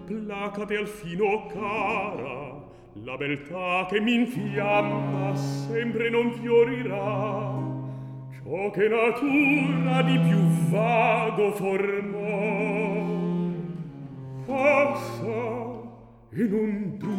placate al fino cara, la beltà che mi infiamma sempre non fiorirà. Ciò che natura di più vago formò passa e non dura